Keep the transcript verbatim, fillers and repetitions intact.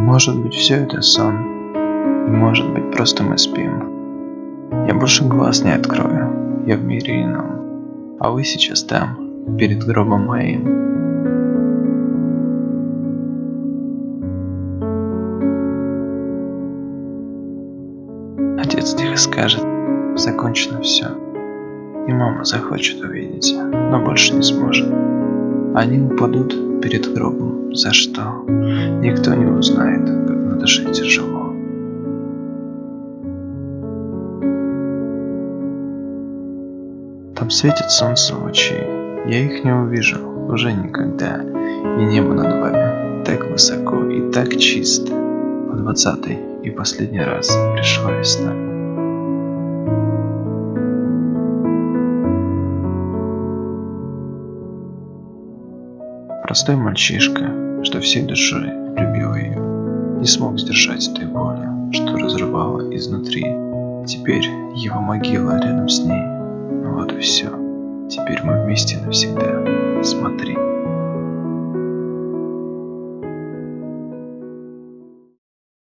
Может быть, все это сон, и может быть, просто мы спим. Я больше глаз не открою, я в мире ином, а вы сейчас там, перед гробом моим. Отец тихо скажет: закончено все. И мама захочет увидеть, но больше не сможет. Они упадут перед гробом, за что никто не узнает, как на душе тяжело. Там светит солнце лучи, я их не увижу уже никогда. И небо над вами так высоко и так чисто. В двадцатый и последний раз пришла весна. Простой мальчишка, что всей душой любил ее, не смог сдержать той боли, что разрывала изнутри. Теперь его могила рядом с ней. Вот и все. Теперь мы вместе навсегда. Смотри.